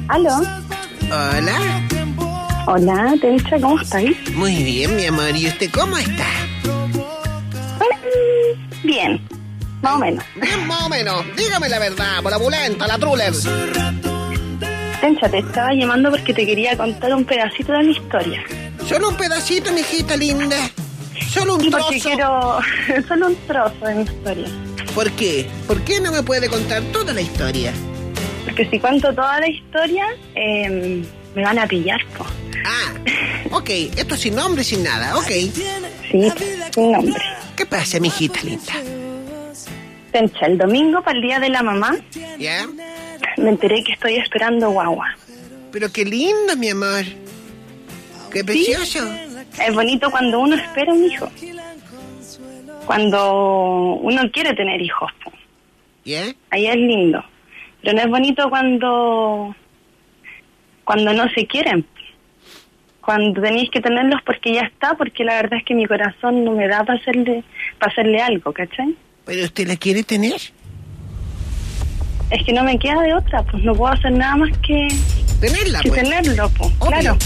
¿Aló? Hola. Hola, Tencha, ¿cómo estáis? Muy bien, mi amor. ¿Y usted cómo está? Bien, más o menos. Bien, más o menos. Dígame la verdad, por la pulenta, la truller. Tencha, te estaba llamando porque te quería contar un pedacito de mi historia. Solo un pedacito, mijita linda. Solo un Y trozo. porque quiero... solo un trozo de mi historia. ¿Por qué? ¿Por qué no me puede contar toda la historia? Porque si cuento toda la historia, me van a pillar, po. Ah, ok. Esto sin nombre, sin nada, ok. Sí, sin nombre. ¿Qué pasa, mijita linda? Tencha, el domingo para el Día de la Mamá, ¿Ya? me enteré que estoy esperando guagua. Pero qué lindo, mi amor. Qué precioso. Es bonito cuando uno espera un hijo. Cuando uno quiere tener hijos, po. ¿Ya? Ahí es lindo. Pero no es bonito cuando no se quieren. Cuando tenéis que tenerlos porque ya está, porque la verdad es que mi corazón no me da para hacerle algo, ¿cachai? ¿Pero usted la quiere tener? Es que no me queda de otra, pues no puedo hacer nada más que Tenerla, pues. tenerlo, pues, Obvio. claro.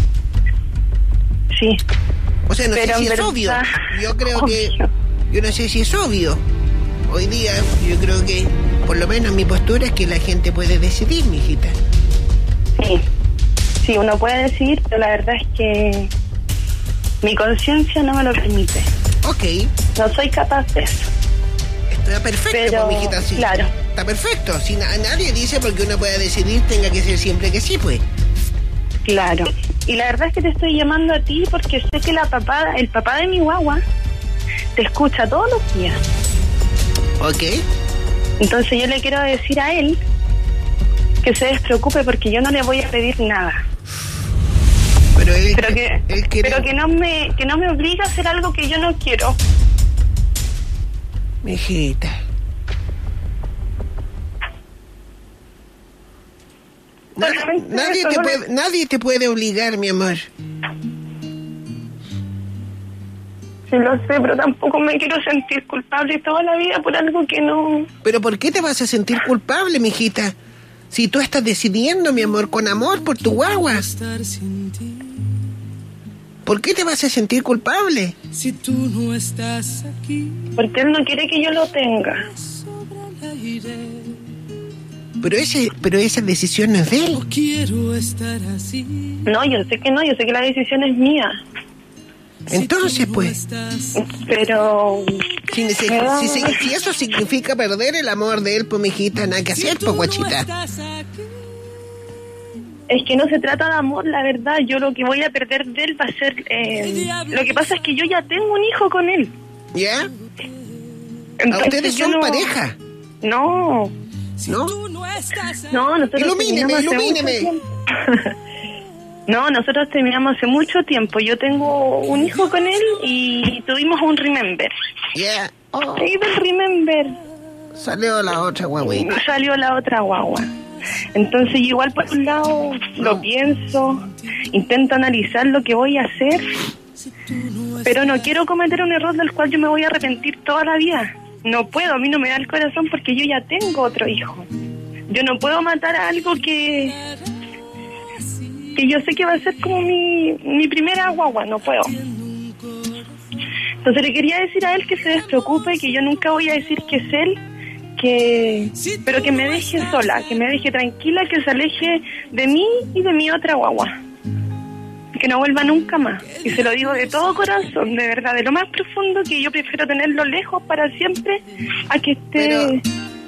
Sí. O sea, no Pero sé si en es verdad, obvio. Yo creo que... obvio. Yo no sé si es obvio. Hoy día yo creo que, por lo menos mi postura es que la gente puede decidir, mijita. Sí. Sí, uno puede decidir, pero la verdad es que mi conciencia no me lo permite. Ok. No soy capaz de eso. Está perfecto, Pero, pues, mijita, sí. claro. Está perfecto. Si nadie dice porque uno pueda decidir, tenga que ser siempre que sí, pues. Claro. Y la verdad es que te estoy llamando a ti porque sé que el papá de mi guagua te escucha todos los días. Ok. Entonces yo le quiero decir a él que se despreocupe porque yo no le voy a pedir nada. Pero él quiere... Pero que no me obligue a hacer algo que yo no quiero. Mijita. Nadie te puede obligar, mi amor. Sí, lo sé, pero tampoco me quiero sentir culpable toda la vida por algo que no... ¿Pero por qué te vas a sentir culpable, mijita? Si tú estás decidiendo, mi amor, con amor por tu guagua. ¿Por qué te vas a sentir culpable? Si tú no estás aquí, Porque él no quiere que yo lo tenga. Pero esa decisión no es de él. no quiero estar así. No, yo sé que no, yo sé que la decisión es mía. Entonces, pues, Pero... si eso significa perder el amor de él, pues, mijita, nada que hacer, pues, guachita. Es que no se trata de amor, la verdad. Yo lo que voy a perder de él va a ser... lo que pasa es que yo ya tengo un hijo con él. ¿Ya? Entonces, ¿Ustedes yo son no... pareja? No. ¿No? No, nosotros Ilumíneme. No, nosotros terminamos hace mucho tiempo. Yo tengo un hijo con él y tuvimos un remember. Ya. Oh, Y del remember salió la otra guagüita. salió la otra guagua. Entonces yo igual por un lado lo pienso, intento analizar lo que voy a hacer, pero no quiero cometer un error del cual yo me voy a arrepentir toda la vida. No puedo, a mí no me da el corazón porque yo ya tengo otro hijo. Yo no puedo matar a algo que yo sé que va a ser como mi primera guagua, no puedo. Entonces le quería decir a él que se despreocupe, que yo nunca voy a decir que es él, pero que me deje sola, que me deje tranquila, que se aleje de mí y de mi otra guagua. Que no vuelva nunca más. Y se lo digo de todo corazón, de verdad, de lo más profundo, que yo prefiero tenerlo lejos para siempre a que esté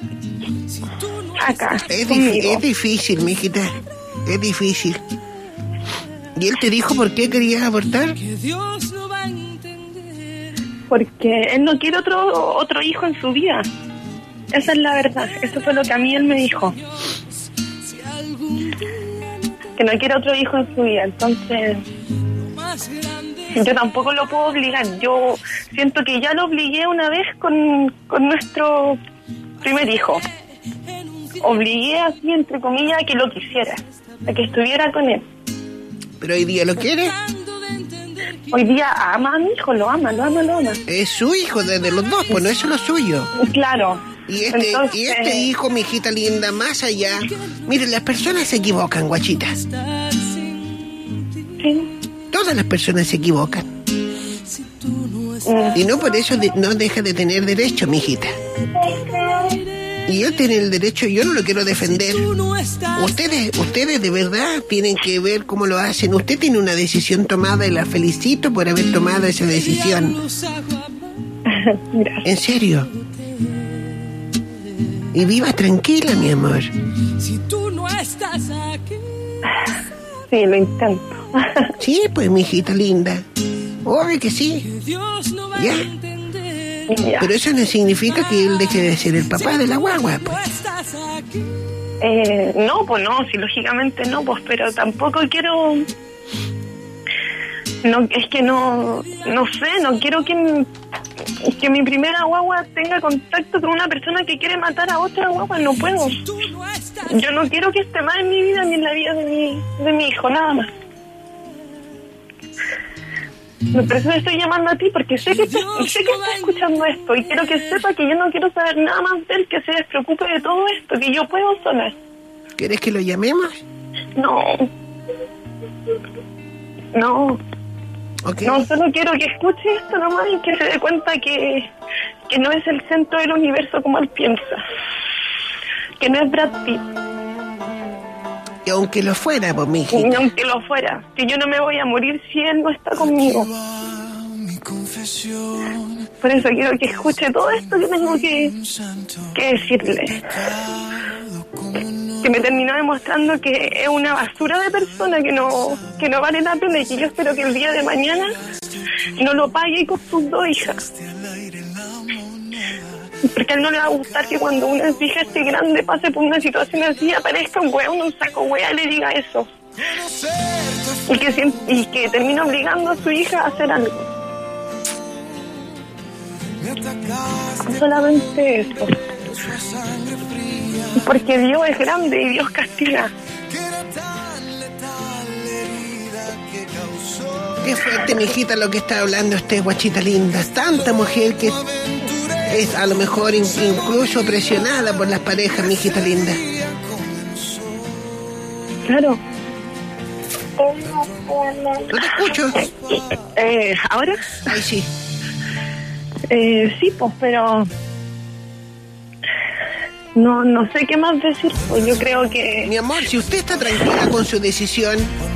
acá conmigo. Es difícil, mijita. Es difícil. ¿Y él te dijo por qué querías abortar? Porque él no quiere otro hijo en su vida. Esa es la verdad. Eso fue lo que a mí él me dijo. Que no quiere otro hijo en su vida. Entonces, yo tampoco lo puedo obligar. Yo siento que ya lo obligué una vez con nuestro primer hijo. Obligué así, entre comillas, a que lo quisiera, a que estuviera con él. ¿Pero hoy día lo quiere? Hoy día ama a mi hijo, lo ama. Es su hijo desde los dos, pues no es solo suyo. Claro. Y este hijo, mi hijita linda, más allá. Mire, las personas se equivocan, guachita. Sí. Todas las personas se equivocan. Y no por eso no deja de tener derecho, mi hijita. Y él tiene el derecho, yo no lo quiero defender. Ustedes de verdad tienen que ver cómo lo hacen. Usted tiene una decisión tomada y la felicito por haber tomado esa decisión. Gracias. En serio. Y viva tranquila, mi amor. Si tú no estás aquí. Sí, lo intento. Sí, pues, mi hijita linda. Obvio que sí. Dios no va Ya. a entender. Ya. Pero eso no significa que él deje de ser el papá de la guagua, No pues. estás aquí. No, pues no, sí, lógicamente no, pues, pero tampoco quiero... No, es que no sé, no quiero que mi primera guagua tenga contacto con una persona que quiere matar a otra guagua, no puedo. Tú no estás. Yo no quiero que esté más en mi vida ni en la vida de mi hijo, nada más. Por eso le estoy llamando a ti, porque sé que está escuchando esto y quiero que sepa que yo no quiero saber nada más de él, que se despreocupe de todo esto, que yo puedo sola. ¿Quieres que lo llamemos? No, Ok. no, solo quiero que escuche esto nomás y que se dé cuenta que no es el centro del universo como él piensa, que no es Brad Pitt. Y aunque lo fuera, pues, mi Y hijita. aunque lo fuera, que yo no me voy a morir si él no está conmigo. Por eso quiero que escuche todo esto que tengo que decirle. Que me terminó demostrando que es una basura de persona, que no vale la pena, y que yo espero que el día de mañana no lo pague con sus dos hijas. Porque a él no le va a gustar que cuando una hija esté grande pase por una situación así, aparezca un weón, un saco wea y le diga eso. Y que termine obligando a su hija a hacer algo. Solamente eso. Porque Dios es grande y Dios castiga. Qué fuerte, mi hijita, lo que está hablando usted, guachita linda. Tanta mujer que es a lo mejor incluso presionada por las parejas, mi hijita linda. Claro. No te escucho. ¿Ahora? Ay, sí. Sí, pues, pero... No sé qué más decir, pues yo creo que... Mi amor, si usted está tranquila con su decisión,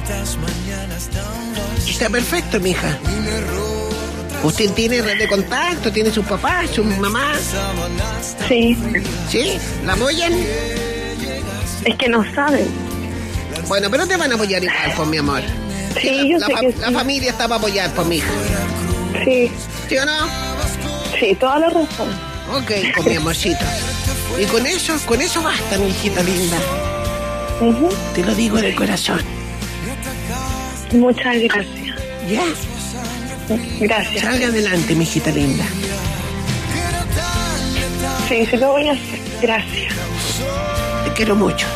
está perfecto, mija. Usted tiene red de contacto, tiene sus papás, su mamá. Sí, ¿Sí? ¿La apoyan? es que no saben. Bueno, pero te van a apoyar igual, pues, mi amor. Sí, yo sé que La sí. familia está para apoyar, pues, mija. Sí, ¿Sí o no? sí, toda la razón. Ok, con mi amorcito. Y con eso basta, mi hijita linda. Ujú. Te lo digo de corazón. Muchas gracias. ¿Ya? Gracias. Salga adelante, mi hijita linda. Sí, sí lo voy a hacer. Gracias. Te quiero mucho.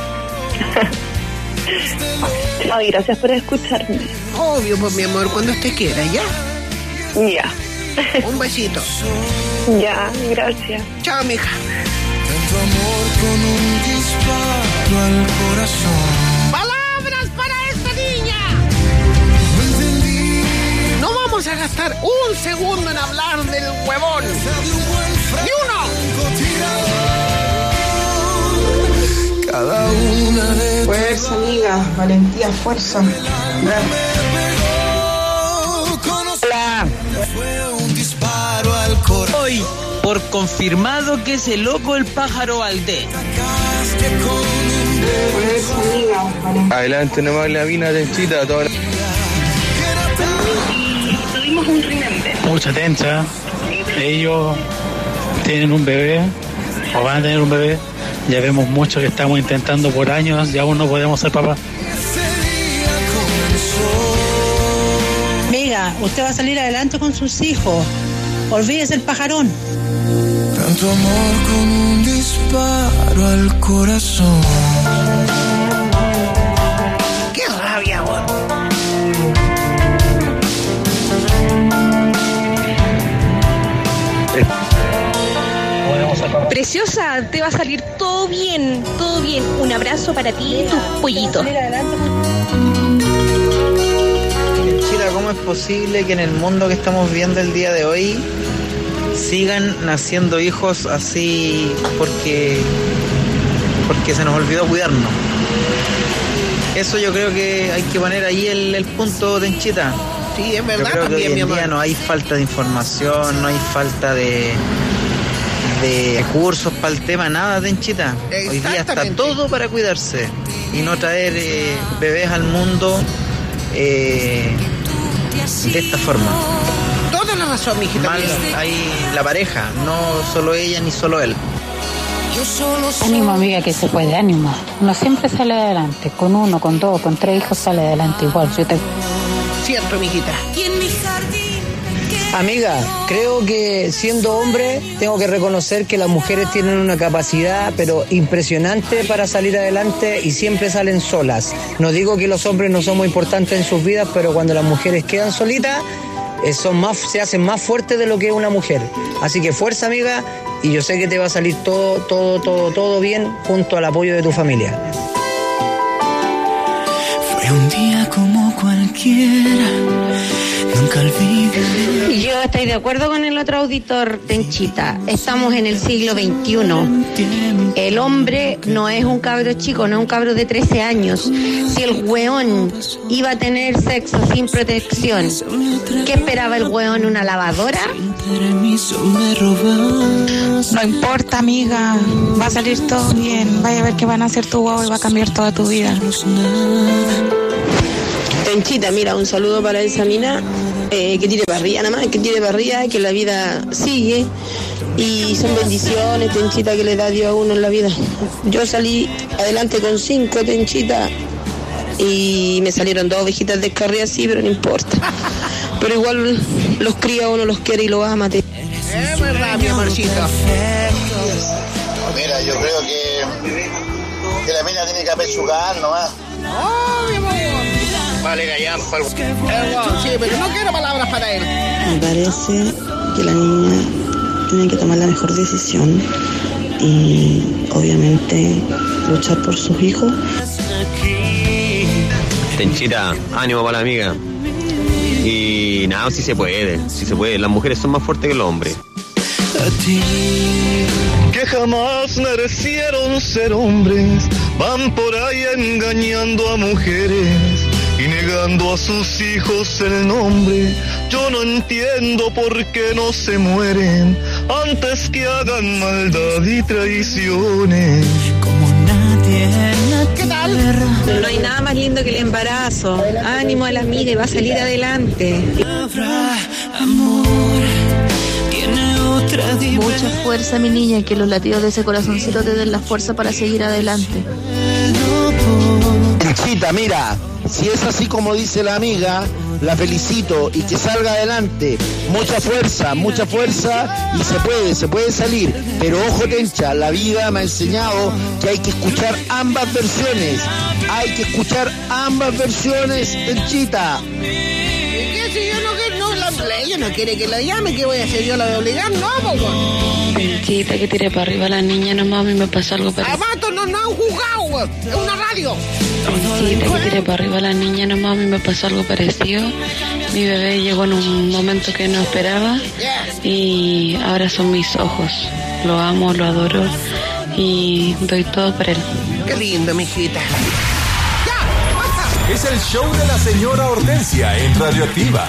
Ay, gracias por escucharme. Obvio, pues, mi amor, cuando usted quiera, ¿ya? Ya. Un besito. Ya, gracias. Chao, mija. Tanto amor con un disparo al corazón. ¡Palabras para esta niña! No entendí. No vamos a gastar un segundo en hablar del huevón. De un buen ¡Ni uno! francotirador. Cada una de Fuerza, amiga. Valentía, fuerza. me pegó. Hola. Fue un disparo al corazón. Hoy, por confirmado que es el loco el pájaro Valdés. Sacaste con un dedo. Fuerza, amiga. Valentía. Adelante nomás la mina tenchita, toda la... Tuvimos un remember. Mucha tencha. Ellos tienen un bebé o van a tener un bebé. Ya vemos mucho que estamos intentando por años y aún no podemos ser papás. Amiga, usted va a salir adelante con sus hijos. Olvídese el pajarón. Tanto amor con un disparo al corazón. ¡Qué rabia, vos! Podemos ser papás. Presión preciosa, te va a salir todo bien, todo bien. Un abrazo para ti y tus pollitos. Chira, ¿cómo es posible que en el mundo que estamos viendo el día de hoy sigan naciendo hijos así porque se nos olvidó cuidarnos? Eso yo creo que hay que poner ahí el punto, Tenchita. Sí, es verdad. Yo creo también, que hoy en día no hay falta de información, no hay falta de recursos para el tema, nada, Tenchita. Hoy día está todo para cuidarse y no traer bebés al mundo de esta forma. Toda la razón, mijita. Mal hay la pareja, no solo ella ni solo él. Ánimo, amiga, que se puede, ánimo. Uno siempre sale adelante, con uno, con dos, con tres hijos sale adelante igual. Cierto, mijita. Amiga, creo que siendo hombre tengo que reconocer que las mujeres tienen una capacidad pero impresionante para salir adelante y siempre salen solas. No digo que los hombres no somos importantes en sus vidas, pero cuando las mujeres quedan solitas se hacen más fuertes de lo que es una mujer. Así que fuerza, amiga, y yo sé que te va a salir todo bien junto al apoyo de tu familia. Fue un día como cualquiera, nunca olvidé. Yo estoy de acuerdo con el otro auditor, Tenchita. Estamos en el siglo XXI. El hombre no es un cabro chico, no es un cabro de 13 años. Si el weón iba a tener sexo sin protección, ¿qué esperaba el weón? ¿Una lavadora? No importa, amiga. Va a salir todo bien. Vaya a ver que van a hacer tu guau y va a cambiar toda tu vida. Tenchita, mira, un saludo para esa mina. Que tire para arriba nada más, que tire para arriba, que la vida sigue y son bendiciones, Tenchita, que le da Dios a uno en la vida. Yo salí adelante con 5, Tenchita, y me salieron 2 ovejitas descarriadas, sí, pero no importa. Pero igual los cría uno, los quiere y los ama. Es verdad, mi amorcito. Mira, yo creo que la mina tiene que apechugar nomás. ¡Oh, mi amor! Vale, gallampa. Sí, pero no quiero palabras para él. Me parece que la niña tiene que tomar la mejor decisión y obviamente luchar por sus hijos. Tenchita, ánimo para la amiga. Y nada, sí se puede. Las mujeres son más fuertes que los hombres. A ti, que jamás merecieron ser hombres, van por ahí engañando a mujeres y negando a sus hijos el nombre. Yo no entiendo por qué no se mueren antes que hagan maldad y traiciones. ¿Qué tal? No hay nada más lindo que el embarazo. Ánimo a la amiga y va a salir adelante. Mucha fuerza, mi niña, que los latidos de ese corazoncito te den la fuerza para seguir adelante. Tenchita, mira, si es así como dice la amiga, la felicito y que salga adelante. Mucha fuerza y se puede salir. Pero ojo, Tencha, la vida me ha enseñado que hay que escuchar ambas versiones. Tenchita. Ella no quiere que la llame, ¿qué voy a hacer? ¿Yo la voy a obligar? No, pues. Tenchita, que tire para arriba la niña, no mami, me pasó algo parecido. Abato no han jugado, es una radio. Tenchita, que tire para arriba la niña, no mami, me pasó algo parecido. Mi bebé llegó en un momento que no esperaba y ahora son mis ojos. Lo amo, lo adoro y doy todo por él. Qué lindo, mijita. Es el show de la señora Hortensia en Radioactiva.